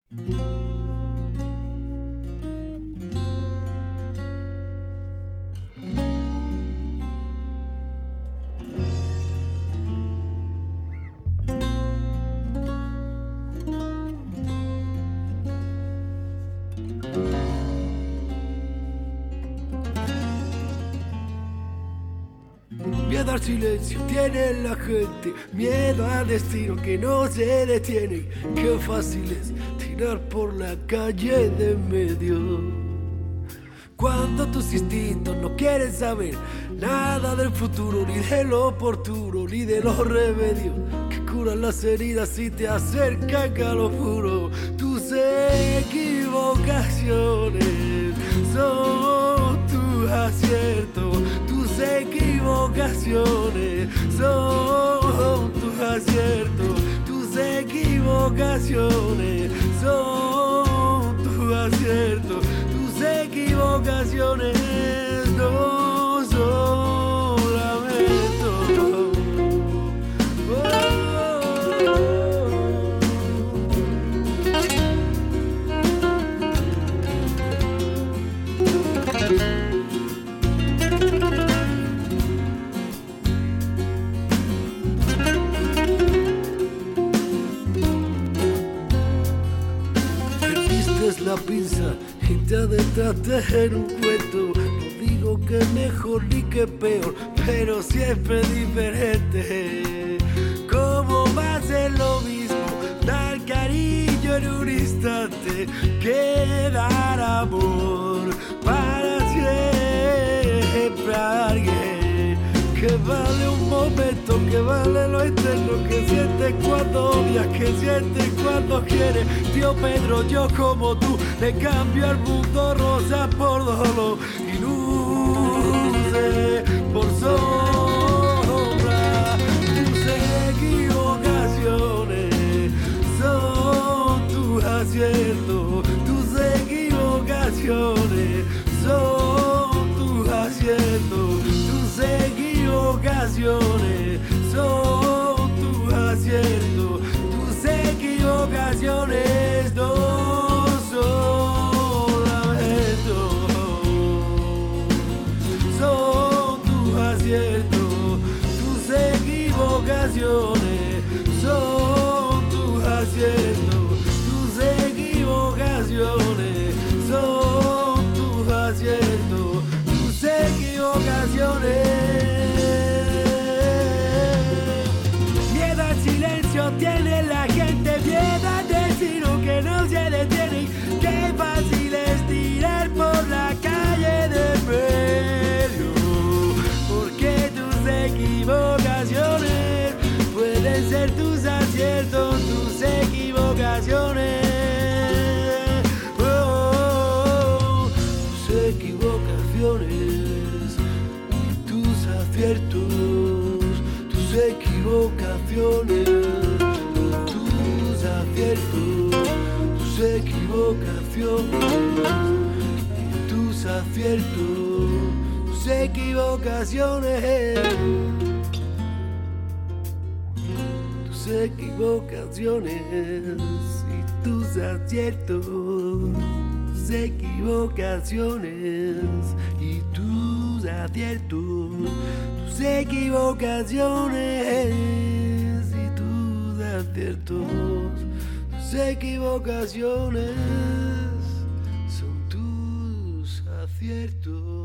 Miedo al silencio tiene la gente, miedo al destino que no se detiene. Qué fácil es tirar por la calle de medio. Cuando tus instintos no quieren saber nada del futuro, ni de lo oportuno, ni de los remedios que curan las heridas y te acercan a lo puro. Tus equivocaciones son tus aciertos. Tus equivocaciones son tus aciertos. Tus equivocaciones son tus aciertos. Tus equivocaciones no son lamentos. La pinza y te adentraste en un cuento. No digo que mejor ni que peor, pero siempre diferente. ¿Cómo va a ser lo mismo dar cariño en un instante que dar amor para siempre a alguien? Que vale un momento, que vale lo eterno, que sientes cuando odias, que sientes cuando quieres. Tío Pedro, yo como tú, le cambio al mundo rosa por dolor y luces por sombra. Tus equivocaciones son tus aciertos. Tus equivocaciones son tus aciertos. Tus equivocaciones son tus aciertos. Tus equivocaciones no son lamentos. Son tus aciertos. Tus equivocaciones son tus aciertos. Tus equivocaciones son tus aciertos. Tus equivocaciones. Miedo al silencio tiene la gente, miedo al destino que no se detiene. Qué fácil es tirar por la calle de medio, porque tus equivocaciones pueden ser tus aciertos. Tus equivocaciones, tus equivocaciones y tus aciertos. Tus equivocaciones, tus aciertos. Tus equivocaciones y tus aciertos. Tus equivocaciones. Tus equivocaciones y tus aciertos. Tus equivocaciones y tus aciertos. Tus equivocaciones y tus aciertos. Tus equivocaciones son tus aciertos.